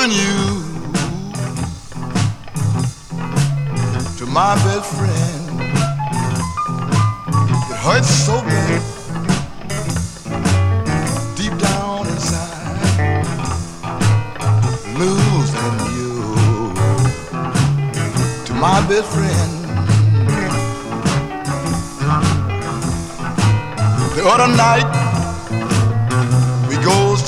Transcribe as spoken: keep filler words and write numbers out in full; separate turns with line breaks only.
losing you to my best friend. It hurts so bad deep down inside, losing you to my best friend. The other night